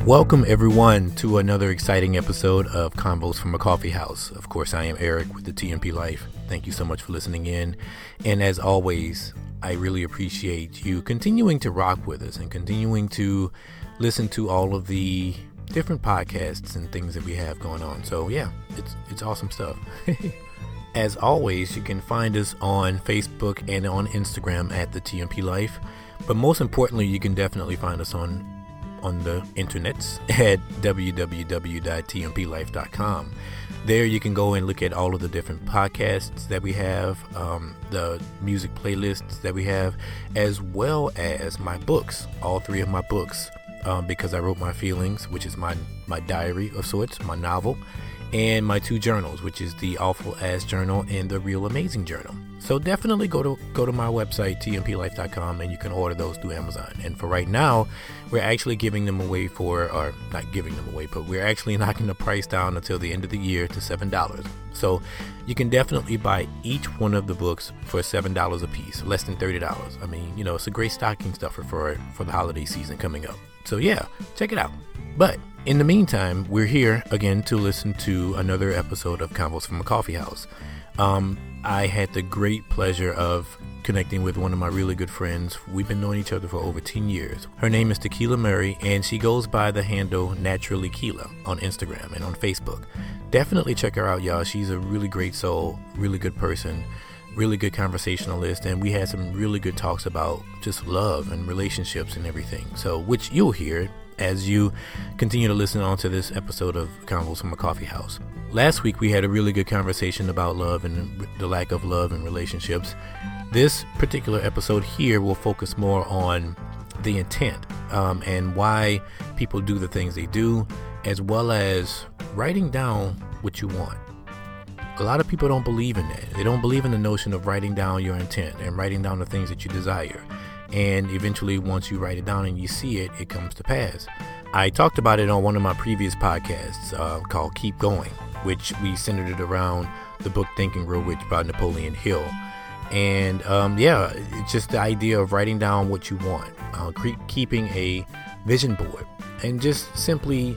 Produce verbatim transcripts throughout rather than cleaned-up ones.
Welcome everyone to another exciting episode of Convos from a Coffee House. Of course, I am Eric with the T M P Life. Thank you so much for listening in. And as always, I really appreciate you continuing to rock with us and continuing to listen to all of the different podcasts and things that we have going on. So yeah, it's it's awesome stuff. As always, you can find us on Facebook and on Instagram at the T M P Life. But most importantly, you can definitely find us on on the internets at w w w dot t m p life dot com. There you can go and look at all of the different podcasts that we have, um, the music playlists that we have, as well as my books, all three of my books, um, because I wrote my feelings, which is my, my diary of sorts, my novel, and my two journals, which is the Awful Ass Journal and the Real Amazing Journal. So definitely go to go to my website, t m p life dot com, and you can order those through Amazon. And for right now, we're actually giving them away for, or not giving them away, but we're actually knocking the price down until the end of the year to seven dollars. So you can definitely buy each one of the books for seven dollars a piece, less than thirty dollars. I mean, you know, it's a great stocking stuffer for, for the holiday season coming up. So yeah, check it out. But in the meantime, we're here again to listen to another episode of Convos from a Coffee House. Um, I had the great pleasure of connecting with one of my really good friends. We've been knowing each other for over ten years. Her name is Tequila Murray, and she goes by the handle Naturally Keela on Instagram and on Facebook. Definitely check her out, y'all. She's a really great soul, really good person, really good conversationalist, and we had some really good talks about just love and relationships and everything. So, which you'll hear as you continue to listen on to this episode of Convos from a Coffee House. Last week we had a really good conversation about love and the lack of love in relationships. This particular episode here will focus more on the intent um, and why people do the things they do, as well as writing down what you want. A lot of people don't believe in that. They don't believe in the notion of writing down your intent and writing down the things that you desire. And eventually, once you write it down and you see it, it comes to pass. I talked about it on one of my previous podcasts uh, called Keep Going, which we centered it around the book Think and Grow Rich by Napoleon Hill. And um, yeah, it's just the idea of writing down what you want, uh, cre- keeping a vision board, and just simply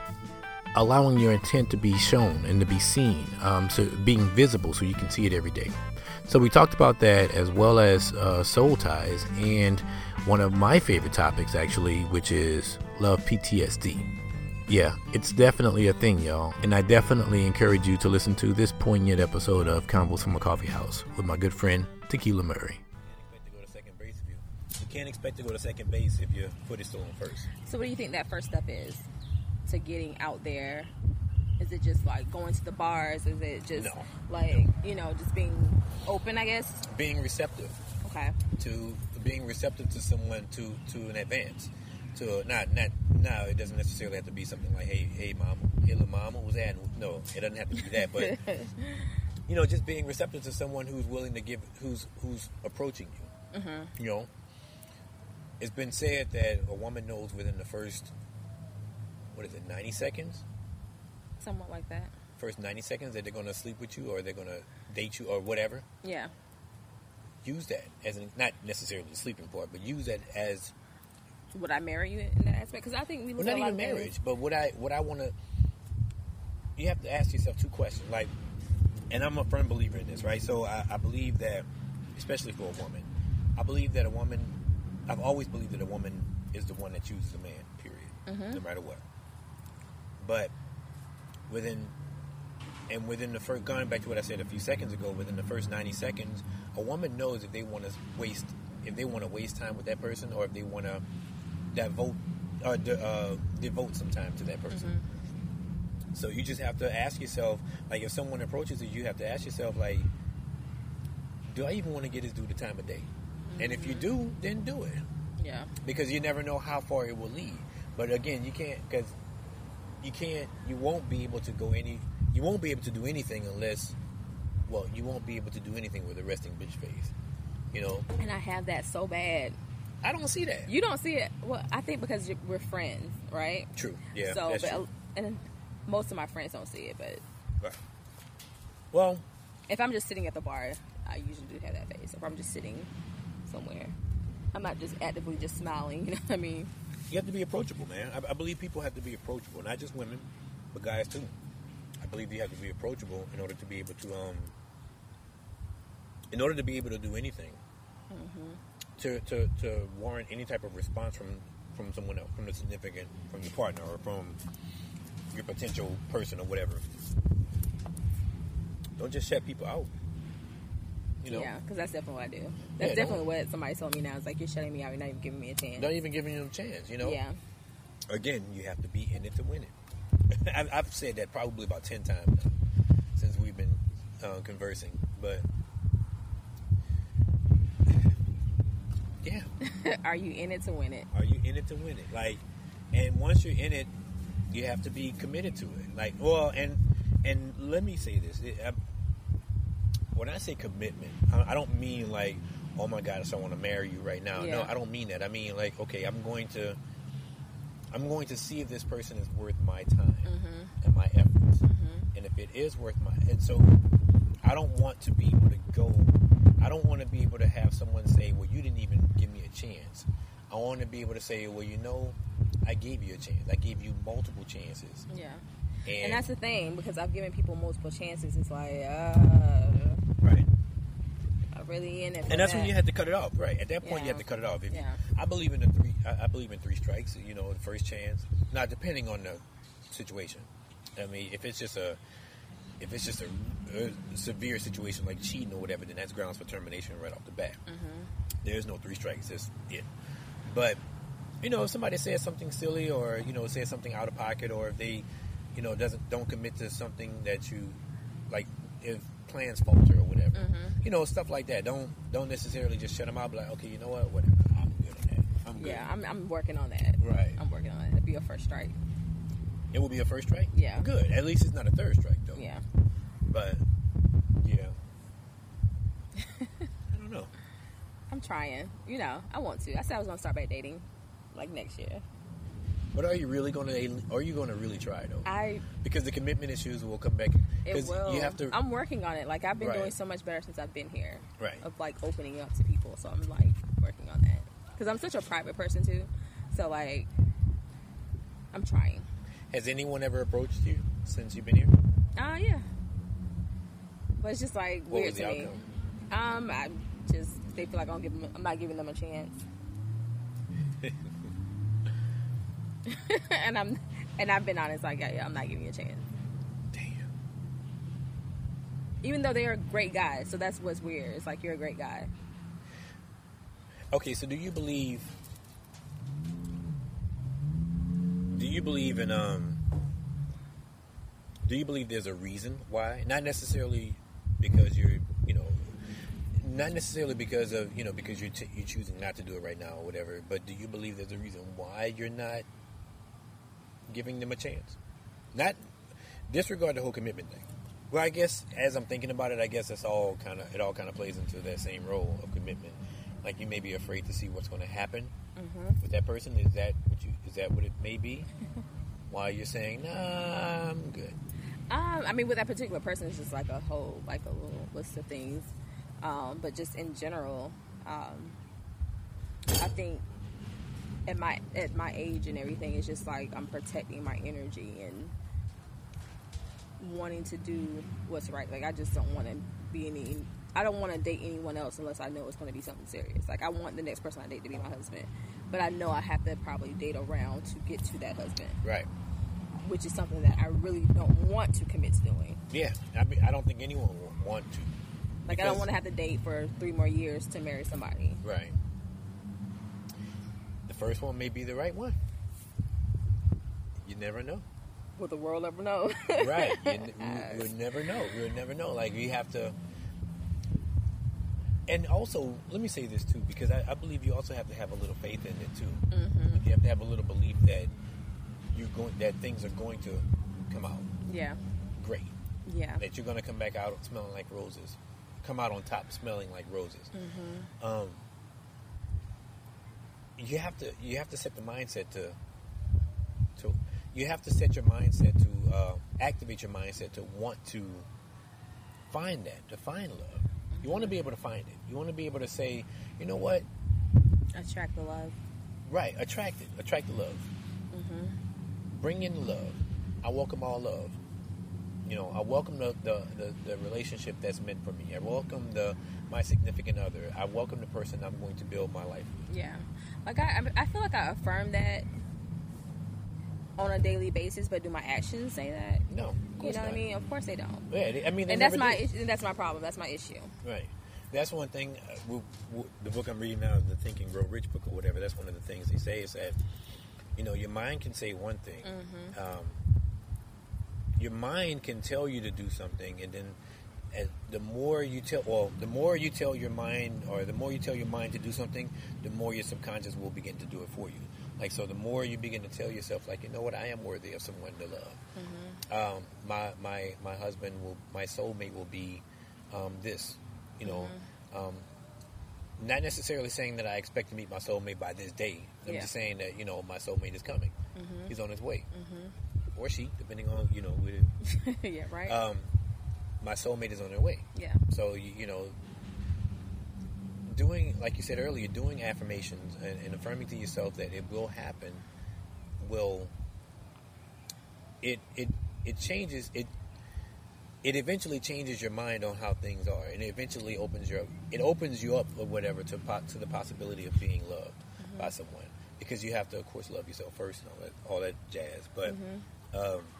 allowing your intent to be shown and to be seen, um, so being visible so you can see it every day. So we talked about that, as well as uh, soul ties, and one of my favorite topics actually, which is love P T S D. Yeah, it's definitely a thing, y'all, and I definitely encourage you to listen to this poignant episode of Convos from a Coffee House with my good friend Tequila Murray. You can't expect to go to second base if your foot is still on first. So what do you think that first step is to getting out there? Is it just like going to the bars? Is it just no. like, you know, just being open, I guess? Being receptive. Okay. To being receptive to someone, to, to an advance. To not, not, no, it doesn't necessarily have to be something like, hey, hey, mama, hey, little mama, what was that? No, it doesn't have to be that. But, you know, just being receptive to someone who's willing to give, who's, who's approaching you. Mm-hmm. You know, it's been said that a woman knows within the first, what is it, ninety seconds? Somewhat like that. First ninety seconds that they're going to sleep with you or they're going to date you or whatever. Yeah. Use that as an, not necessarily the sleeping part, but use that as. Would I marry you in that aspect? Because I think we. Well, not even marriage, things. But what I what I want to. You have to ask yourself two questions, like, and I'm a firm believer in this, right? So I, I believe that, especially for a woman, I believe that a woman. I've always believed that a woman is the one that chooses a man. Period. Mm-hmm. No matter what. But. Within, and within the first, going back to what I said a few seconds ago, within the first ninety seconds, a woman knows if they want to waste, if they want to waste time with that person, or if they want to devote, or uh, devote some time to that person. Mm-hmm. So you just have to ask yourself, like, if someone approaches you, you have to ask yourself, like, do I even want to get this dude the time of day? Mm-hmm. And if you do, then do it. Yeah. Because you never know how far it will lead. But again, you can't, because. You can't, you won't be able to go any, you won't be able to do anything unless, well, you won't be able to do anything with a resting bitch face, you know? And I have that so bad. I don't see that. You don't see it? Well, I think because we're friends, right? True, yeah, so, that's but, true. And most of my friends don't see it, but. Right. Well. If I'm just sitting at the bar, I usually do have that face. If I'm just sitting somewhere. I'm not just actively just smiling. You know what I mean? You have to be approachable, man. I, I believe people have to be approachable, not just women, but guys too. I believe you have to be approachable in order to be able to, um, in order to be able to do anything, mm-hmm. to, to to warrant any type of response from from someone else, from the significant, from your partner, or from your potential person, or whatever. Don't just shut people out. You know? Yeah, because that's definitely what I do. That's yeah, definitely what somebody told me now. It's like, you're shutting me out. You're not even giving me a chance. Not even giving them a chance, you know? Yeah. Again, you have to be in it to win it. I've, I've said that probably about ten times now since we've been uh, conversing. But, yeah. Are you in it to win it? Are you in it to win it? Like, and once you're in it, you have to be committed to it. Like, well, and and let me say this. It, I, when I say commitment, I, I don't mean like, oh my gosh, I want to marry you right now. Yeah. No, I don't mean that. I mean like, okay, I'm going to, I'm going to see if this person is worth my time mm-hmm. and my efforts, mm-hmm. and if it is worth my. And so, I don't want to be able to go. I don't want to be able to have someone say, well, you didn't even give me a chance. I want to be able to say, well, you know, I gave you a chance. I gave you multiple chances. Yeah. And, and that's the thing, because I've given people multiple chances. It's like, uh, right. I'm really in it. For and that's that. when you have to cut it off, right? At that point, yeah. you have to cut it off. If yeah. you, I believe in the three. I, I believe in three strikes. You know, the first chance. Now, depending on the situation. I mean, if it's just a, if it's just a, a severe situation like cheating or whatever, then that's grounds for termination right off the bat. Mm-hmm. There's no three strikes. That's it. But you know, if somebody says something silly, or you know, says something out of pocket, or if they, you know, doesn't don't commit to something that you like, if plans falter or whatever, mm-hmm. you know, stuff like that. Don't don't necessarily just shut them out. Be like, okay, you know what, whatever, I'm good on that. I'm good. Yeah, I'm I'm working on that. Right, I'm working on it. It'll be a first strike. It will be a first strike. Yeah, good. At least it's not a third strike though. Yeah, but yeah, I don't know. I'm trying. You know, I want to. I said I was gonna start back dating, like next year. But are you really going to? Are you going to really try though? I because the commitment issues will come back. It will. You have to. I'm working on it. Like I've been right. doing so much better since I've been here. Right. Of like opening up to people. So I'm like working on that because I'm such a private person too. So like, I'm trying. Has anyone ever approached you since you've been here? Uh yeah. But it's just like what weird was the to me. Outcome? Um, I just they feel like I'm giving. I'm not giving them a chance. and I'm and I've been honest, like yeah, I'm not giving you a chance. Damn. Even though they are great guys, so that's what's weird. It's like you're a great guy. Okay, so do you believe? Do you believe in um? Do you believe there's a reason why? Not necessarily because you're, you know, not necessarily because of you know because you're t- you're choosing not to do it right now or whatever. But do you believe there's a reason why you're not giving them a chance? Not disregard the whole commitment thing. Well, I guess as I'm thinking about it, I guess it's all kind of it all kind of plays into that same role of commitment. Like you may be afraid to see what's going to happen mm-hmm. with that person. Is that what you? Is that what it may be? Why you're saying, nah, I'm good. Um, I mean, with that particular person, it's just like a whole, like a little list of things. Um, but just in general, um, I think at my at my age and everything, it's just like I'm protecting my energy and wanting to do what's right. Like I just don't want to be any. I don't want to date anyone else unless I know it's going to be something serious. Like I want the next person I date to be my husband, but I know I have to probably date around to get to that husband. Right. Which is something that I really don't want to commit to doing. Yeah, I mean, I don't think anyone would want to. Like I don't want to have to date for three more years to marry somebody. Right. The first one may be the right one. You never know. Will the world ever know? Right. You, we, we'll never know. We'll never know. Like we have to. And also, let me say this too, because I, I believe you also have to have a little faith in it too. Mm-hmm. You have to have a little belief that you're going, that things are going to come out. Yeah. Great. Yeah. That you're going to come back out smelling like roses, come out on top smelling like roses. Mm-hmm. Um, you have to you have to set the mindset to to you have to set your mindset to uh, activate your mindset to want to find that, to find love. You want to be able to find it. You want to be able to say, you know what? Attract the love. Right, attract it. Attract the love. Mm-hmm. Bring in the love. I welcome all love. You know, I welcome the, the, the, the relationship that's meant for me. I welcome the my significant other. I welcome the person I'm going to build my life with. Yeah. Like, I, I feel like I affirm that on a daily basis, but do my actions say that? No, of you course know not. what I mean? Of course they don't. Yeah, they, I mean, they and that's never my do. issue, and that's my problem. That's my issue. Right. That's one thing. Uh, we, we, the book I'm reading now, the Think and Grow Rich book or whatever. That's one of the things they say is that, you know, your mind can say one thing. Mm-hmm. Um, your mind can tell you to do something, and then as the more you tell, well, the more you tell your mind, or the more you tell your mind to do something, the more your subconscious will begin to do it for you. Like, so the more you begin to tell yourself, like, you know what, I am worthy of someone to love. Mm-hmm. Um, my my my husband will, my soulmate will be um, this, you know. Mm-hmm. Um, not necessarily saying that I expect to meet my soulmate by this day. I'm Yeah. just saying that, you know, my soulmate is coming. Mm-hmm. He's on his way, Mm-hmm. or she, depending on, you know, who it is. Yeah, right? Um, my soulmate is on their way. yeah. So, you, you know, doing, like you said earlier, doing affirmations and, and affirming to yourself that it will happen will, it, it, it changes, it, it eventually changes your mind on how things are, and it eventually opens your, it opens you up or whatever to po- to the possibility of being loved Mm-hmm. by someone, because you have to, of course, love yourself first and all that, all that jazz. But, Mm-hmm. um,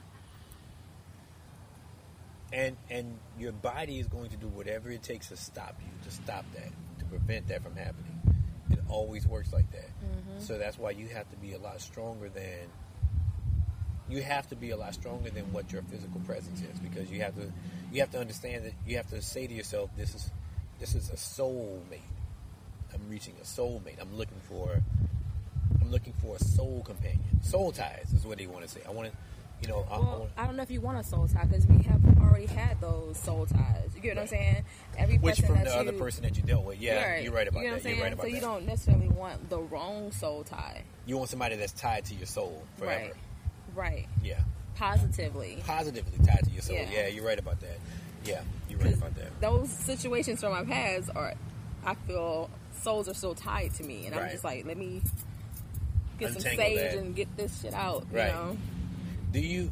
and and your body is going to do whatever it takes to stop you, to stop that, to prevent that from happening. It always works like that. Mm-hmm. So that's why you have to be a lot stronger than you have to be a lot stronger than what your physical presence is, because you have to you have to understand that you have to say to yourself, this is this is a soulmate. I'm reaching a soulmate. I'm looking for I'm looking for a soul companion. Soul ties is what they want to say. I want to, you know, I, I Well, want, I don't know if you want a soul tie, because we have already had those soul ties. You get what I'm saying? Every which person from that the you, other person that you dealt with. Yeah, right. you're right about you know that. What I'm You're right saying? about so that. you don't necessarily want the wrong soul tie. You want somebody that's tied to your soul forever. Right. Right. Yeah. Positively. Positively tied to your soul. Yeah. Yeah, you're right about that. Yeah, you're right about that. Those situations from my past are, I feel, souls are still tied to me, and Right. I'm just like, let me get some Untangle sage that. and get this shit out. Right. You know? Do you?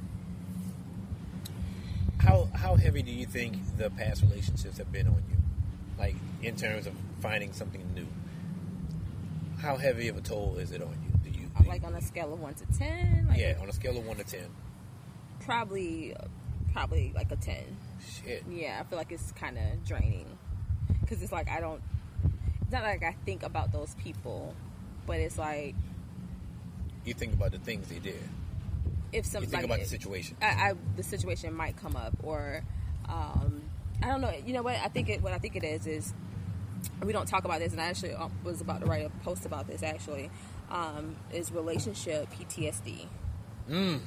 How how heavy do you think the past relationships have been on you? Like, in terms of finding something new. How heavy of a toll is it on you? Do you? Do Like you on a scale of one to ten. Like yeah, on a scale of one to ten. Probably, probably like a ten. Shit. Yeah, I feel like it's kind of draining, because it's like I don't. It's not like I think about those people, but it's like You think about the things they did. if some You think like, about the situation. I, I the situation might come up, or um, I don't know. You know what? I think it. What I think it is is we don't talk about this, and I actually was about to write a post about this. Actually, um, is relationship P T S D. Mm.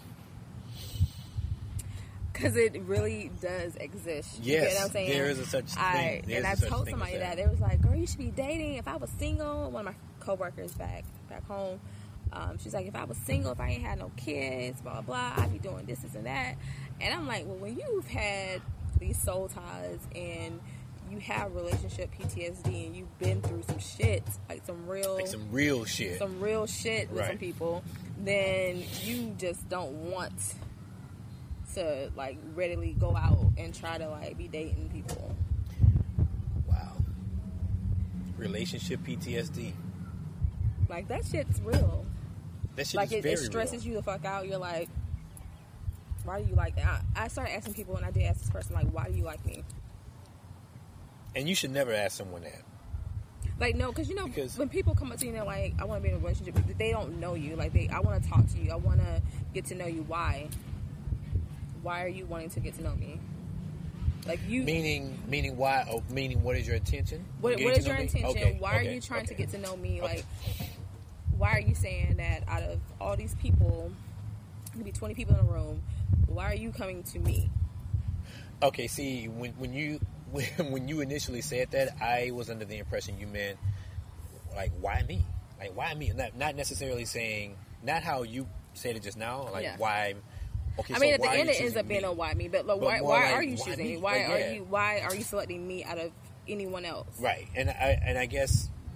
Because it really does exist. You Yes, get what I'm saying? there is a such I, thing. There's and a I such told thing somebody as that. that. They was like, girl, you should be dating. If I was single, one of my coworkers back back home, um, she's like, if I was single, if I ain't had no kids, blah, blah, blah, I'd be doing this, this, and that. And I'm like, well, when you've had these soul ties and you have relationship P T S D and you've been through some shit, like some real... Like some real shit. some real shit with Right. some people, then you just don't want to like readily go out and try to like be dating people. Wow. Relationship P T S D. Like that shit's real. That shit Like is it, very it stresses real. you the fuck out. You're like, why do you like that? I, I started asking people, and I did ask this person, like, why do you like me? And you should never ask someone that. Like, no, because you know, Because- when people come up to you and they're like, I want to be in a relationship, they don't know you. Like, they, I want to talk to you. I want to get to know you. Why? Why are you wanting to get to know me? Like you. Meaning, meaning why? Oh, meaning, what is your intention? What, Getting what to is know your me? intention? Okay, Why okay, are you trying okay. to get to know me? Okay. Like, why are you saying that out of all these people, maybe twenty people in a room, why are you coming to me? Okay, see, when when you when, when you initially said that, I was under the impression you meant like, why me? Like, why me? Not not necessarily saying, not how you said it just now. Like, Yeah. why? Okay, I so mean, at the why are end, you it ends choosing up being me? a why me. But, like, But why, more why like, are you why choosing me? me? Why Like, are yeah. you? Why are you selecting me out of anyone else? Right, and I and I guess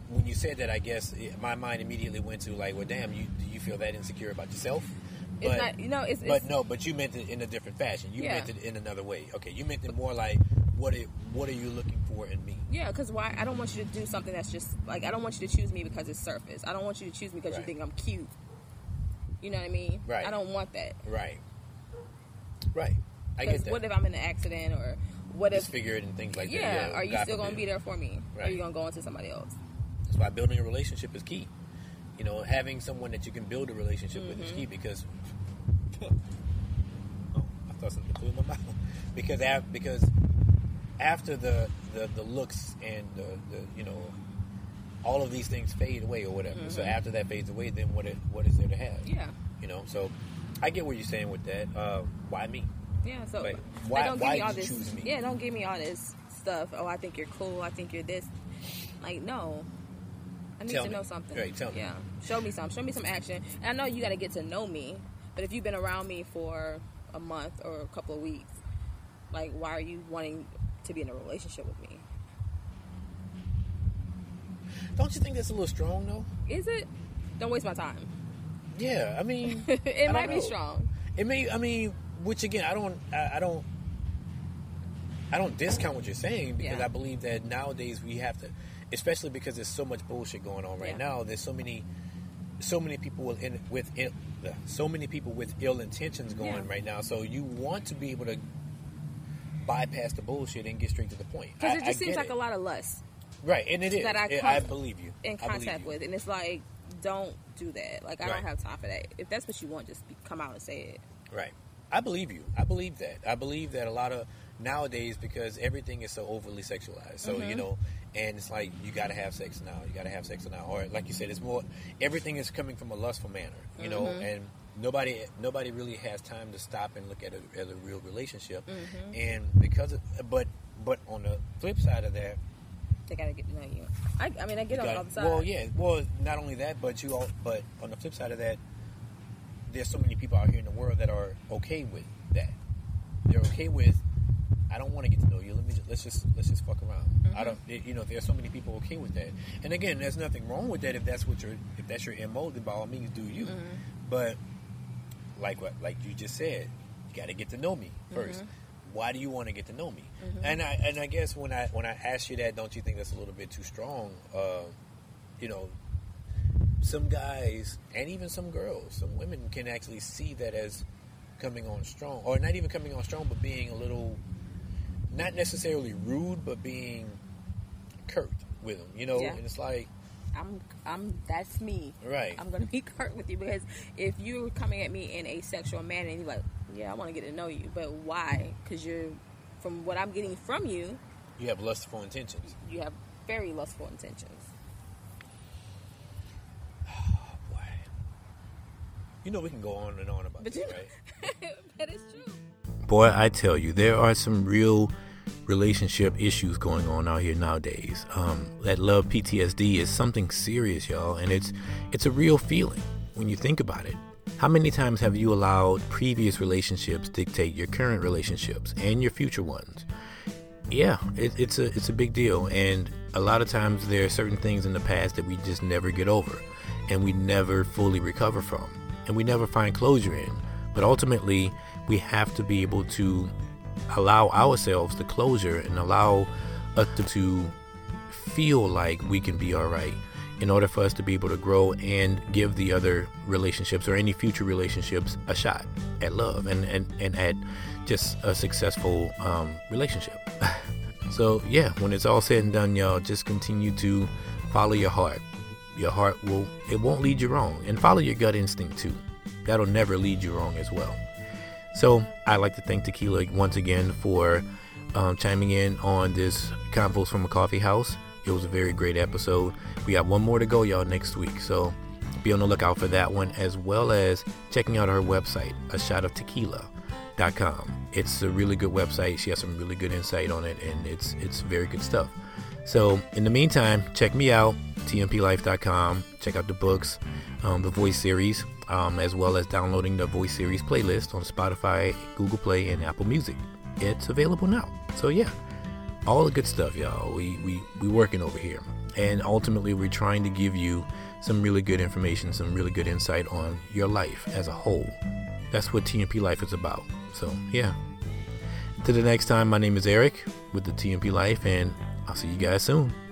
when you said that, I guess it, my mind immediately went to like, well, damn, you do you feel that insecure about yourself? But, it's not, you know, it's, but it's, no, but you meant it in a different fashion. You yeah. meant it in another way. Okay, you meant it more like, what it, what are you looking for in me? Yeah, because why? I don't want you to do something that's just like, I don't want you to choose me because it's surface. I don't want you to choose me because right. you think I'm cute. You know what I mean? Right. I don't want that. Right. Right. I get that. What if I'm in an accident, or what if disfigured and things like yeah, that? Yeah. Are you God still going to forbid. be there for me? Right. Or are you going to go into somebody else? That's why building a relationship is key. You know, having someone that you can build a relationship mm-hmm. with is key because. oh, I thought something flew in my mouth. Because af- because after the, the, the looks and the, the you know all of these things fade away or whatever. Mm-hmm. So after that fades away, then what it, what is there to have? Yeah. You know, so I get what you're saying with that. Uh, why me? Yeah. So like, why why, don't why give me all did this? you choose me? Yeah, don't give me all this stuff. Oh, I think you're cool. I think you're this. Like, no. I need tell to me. know something. Right, tell me. Yeah. Show me some. Show me some action. And I know you got to get to know me, but if you've been around me for a month or a couple of weeks, like, why are you wanting to be in a relationship with me? Don't you think that's a little strong, though? Is it? Don't waste my time. Yeah, I mean, it I might know. be strong. It may. I mean, which again, I don't. I, I don't. I don't discount what you're saying because Yeah. I believe that nowadays we have to, especially because there's so much bullshit going on right Yeah. now. There's so many, so many people with in, with in, uh, so many people with ill intentions going Yeah. right now. So you want to be able to bypass the bullshit and get straight to the point. Because it I- just I seems get like it. a lot of lust Right, and it is. that I It- come I believe you. in I believe contact you. with, and it's like, don't do that. Like, I Right. don't have time for that. If that's what you want, just be, come out and say it. Right. I believe you. I believe that. I believe that a lot of nowadays, because everything is so overly sexualized. So, Mm-hmm. you know, and it's like, you got to have sex now. You got to have sex now. Or like you said, it's more, everything is coming from a lustful manner, you know, Mm-hmm. and nobody nobody really has time to stop and look at it as a real relationship. Mm-hmm. And because of, but, but on the flip side of that, They gotta get to know you. I, I mean, I get on got- the other side. well, yeah, well, not only that, but you all, but on the flip side of that, there's so many people out here in the world that are okay with that. They're okay with, I don't want to get to know you. Let me just, let's just let's just fuck around. Mm-hmm. I don't, you know, there's so many people okay with that. And again, there's nothing wrong with that if that's what your if that's your M O. Then by all means, do you. Mm-hmm. But like what like you just said, you got to get to know me first. Mm-hmm. Why do you want to get to know me? Mm-hmm. And I and I guess when I when I ask you that, don't you think that's a little bit too strong? Uh, you know, some guys and even some girls, some women can actually see that as coming on strong, or not even coming on strong, but being a little, not necessarily rude, but being curt with them. You know, Yeah. and it's like, I'm, I'm. That's me. right, I'm gonna be curt with you because if you're coming at me in a sexual manner and you're like, yeah, I want to get to know you, but why? Because you're, from what I'm getting from you, you have lustful intentions. you have very lustful intentions. Oh boy, you know we can go on and on about But this, you, right? that is true. Boy, I tell you, there are some real relationship issues going on out here nowadays. Um, that love P T S D is something serious, y'all, and it's it's a real feeling when you think about it. How many times have you allowed previous relationships dictate your current relationships and your future ones? Yeah, it, it's a it's a big deal, and a lot of times there are certain things in the past that we just never get over, and we never fully recover from, and we never find closure in. But ultimately, we have to be able to allow ourselves the closure and allow us to, to feel like we can be all right in order for us to be able to grow and give the other relationships or any future relationships a shot at love and, and, and at just a successful um, relationship. So yeah, when it's all said and done, y'all, just continue to follow your heart. Your heart will, it won't lead you wrong. And follow your gut instinct too. That'll never lead you wrong as well. So I'd like to thank Tequila once again for um, chiming in on this Convos from a Coffee House. It was a very great episode. We got one more to go, y'all, next week. So be on the lookout for that one, as well as checking out her website, a shot of tequila dot com. It's a really good website. She has some really good insight on it, and it's it's very good stuff. So in the meantime, check me out, T M P life dot com. Check out the books, um, the voice series, um, as well as downloading the voice series playlist on Spotify, Google Play, and Apple Music. It's available now. So yeah, all the good stuff, y'all. We we we working over here. And ultimately, we're trying to give you some really good information, some really good insight on your life as a whole. That's what T M P Life is about. So, yeah. Till the next time, my name is Eric with the T M P Life, and I'll see you guys soon.